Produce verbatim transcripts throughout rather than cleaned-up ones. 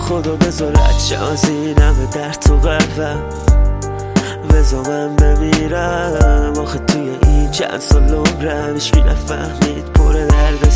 خدا بذارد چه از این همه در تو قلبم، بذار من بمیرم. آخه توی این چند سال عمرم هیچکی نفهمید پر درد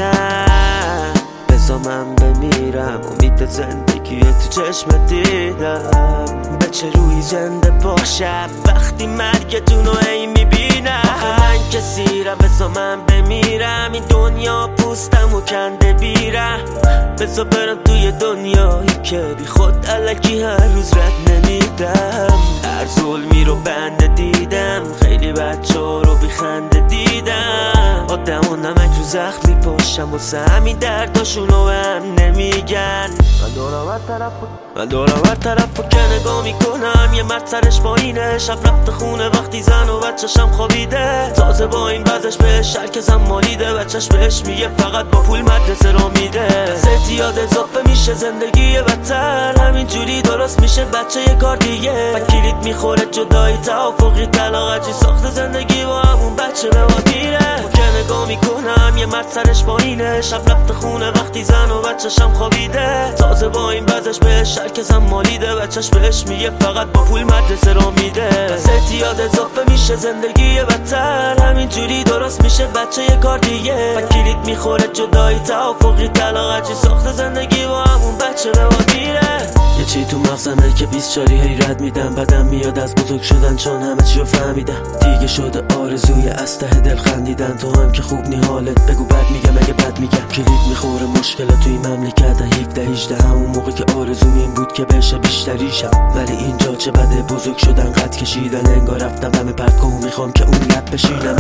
سینم. بذار من بمیرم، امید زندگی تو چشم دیدم. به چه روی زنده باشم وقتی مرگتونو ای میبینم. آخه من کسیرم، بذار من بمیرم. این دنیا پوستم و کنده بیرم. بذار برم توی دنیایی که بی خود الکی هر روز رد نمیدم. هر ظلمی رو بنده دیدم، خیلی بچه ها رو بی خنده دیدم. آدم و نمک رو زخم میپاشم واسه همین درداشونو هم نمیگن. من دارم هر طرف من دارم هر طرف که نگاه میکنم. یه مرد سرش پایینه، شب رفته خونه وقتی زن و بچه‌شم خوابیده. تازه با این وضعش بهش شرکزم مالیده. بچهش بهش میگه فقط با پول مدرسه رو میده. زیاد اضافه میشه زندگی بدتر، همینجوری درست میشه بچه یه کار دیگه. و کلید میخوره جدایی توافقی طلاق چی ساخت زندگی با همون بچه به واد میره. که نگاه میکنم یه مرد سرش پایینه، شب رفته خونه وقتی زن و بچه‌شم خوابیده. تازه با این وضعش بهش شرکزم مالیده. بچهش بهش میگه فقط با پول مدرسه رو میده. زیاد اضافه میشه زندگی بدتر، همینجوری درست میشه بچه یه کار دیگه. و کلید میخوره جدایی توافقی طلاق چی ساخت زندگی با همون بچه به واد میره. یه چی تو مغزمه که بیست چاری حیرت میدم. بدم میاد از بزرگ شدن چون همه چی رو فهمیدم. دیگه شده آرزوی از ته دل خندیدن. تو هم که خوب نی حالت بگو بد میگم اگه بد میگم. کلید میخوره مشکلات توی مملکت. هفده هجده همون موقع که آرزوم این بود که بشه بیشتریشم. ولی اینجا چه بده بزرگ شدن قد کشیدن. انگار رفتم همه پرکو میخوام که اون لب بشینم.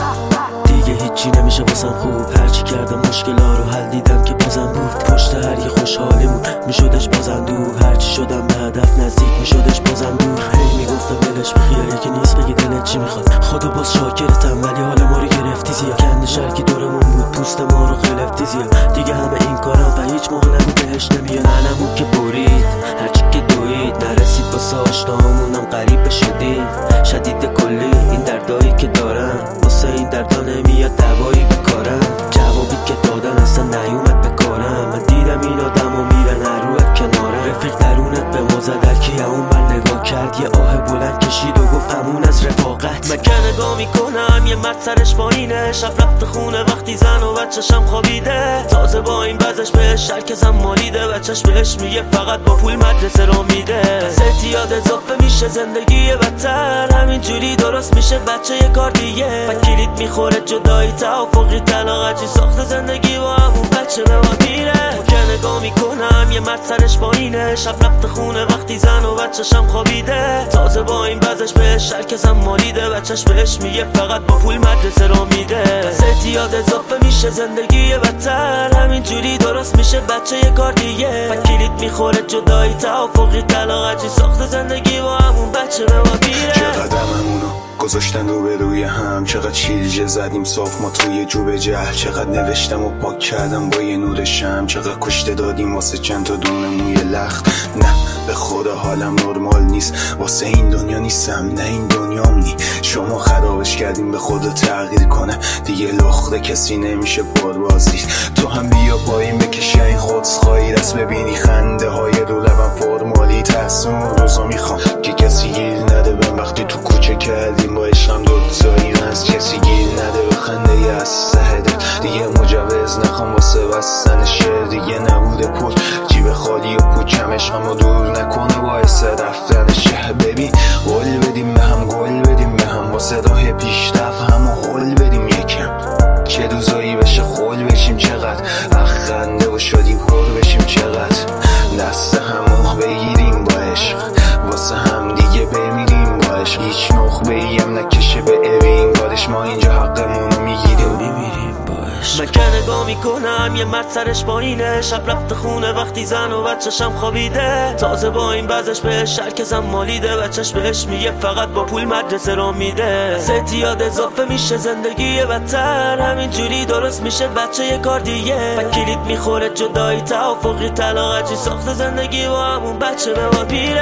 دیگه هیچی نمیشه واسم خوب. هرچی کردم مشکلا رو حل دیدم که بازم بود. پشت هر یه خوشحالیمون میشدش بازم دور. هرچی شدم به هدف نزدیک میشدش بازم دور. هی میگفتم ولش بخیال یکی نیست بگی دلت چی میخواد. خدا باز شاکرتم ولی حال ما رو گرفتی زیاد. کند شرکی دورمون بود پوست ما رو خلفتی زیاد. دیگه همه این کارم و هیچ موقع نگو بهش نمیاد. ننمون که برید هرچی که دوید نرسید واسه آشنامونم غریب شدیم. شدید کلی این دردایی که دارم واسه این دردا نمیاد دوایی بکارم. جوابی که دادن اصلا نیومد بکارم. من دیدم این آدم و میرن هر روحت کنارم. رفیق درونت به ما زد هرکی اون بر نگاه کرد. یه آه بلند کشید و گفت امون از رفاقت. من که نگاه میکنم یه مرد سرش پایینه، شب رفته خونه وقتی زن و بچه‌شم خوابیده. تازه با این وضعش بهش شرکزم مالیده. بچهش بهش میگه فقط با پول مدرسه رو میده. زیاد اضافه میشه زندگی بدتر، همینجوری درست میشه بچه یه کار دیگه. و کلید میخوره جدایی توافقی طلاق چی ساخت زندگی با همون بچه به واد میره. که نگاه میکنم یه مرد سرش پایینه، شب رفته خونه وقتی زن و بچه‌شم خوابیده. تازه با این وضعش بهش شرکزم مالیده. بچهش بهش میگه فقط با پول مدرسه رو میده. زیاد اضافه میشه زندگی بدتر، همینجوری درست میشه بچه یه کار دیگه. و کلید میخوره جدایی توافقی طلاق چی ساخت زندگی با همون بچه به واد میره. چقدر همونو گذاشتن رو به روی هم. چقدر چیلجه زدیم صاف ما توی جوب جهل. چقدر نوشتم و پاک کردم با یه نور شم. چقدر کشته دادیم واسه چند تا دونه موی لخت. نه به خدا حالم نرمال نیست. واسه این دنیا نیستم نه این دنیام نی. شما خرابش کردیم به خدا تغییر کنه. دیگه لخته کسی نمیشه بازی. تو هم بیا پایین بکشه این خودخواهی. دست ببینی خنده های رو لبم فرمالی. تحسون روزا میخوام که کسی گیر نده بهم. وقتی تو کوچه کردیم با عشقم دوتایی از کسی گیر نده به خنده ی از ته دل. دیگه مجوز نخوام واسه بستن شعر. دیگه نبوده پر جیب خالی و پوچم. عشقمو دور نکنه باعث رفتن شه. ببین قول بدیم به هم گل بدیم به هم. واسه راه پیشرفت هم و قول بدیم یکم. چه روزایی بشه خول بشیم چقدر. اخ خنده و شدیم پر بشیم چقدر. دست همو بگیریم با عشق واسه هم دیگه بمیریم با عشق. هیچ نخبه ایم نکشه به اوین کارش. ما اینجا حقمونو میگیریم میمیریم با عشق. من که نگاه میکنم یه مرد سرش پایینه، شب رفته خونه وقتی زن و بچه‌شم خوابیده. تازه با این وضعش بهش شرکزم مالیده. بچهش بهش میگه فقط با پول مدرسه رو میده. زیاد اضافه میشه زندگی بدتر، همینجوری درست میشه بچه یه کار دیگه. و کلید میخوره جدایی توافقی طلاق چی ساخت زندگی با همون بچه به واد میره.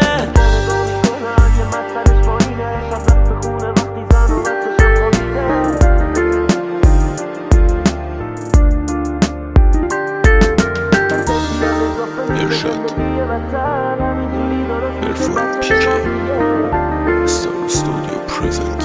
باشد. عرفان پیکه استودیو پرزنت.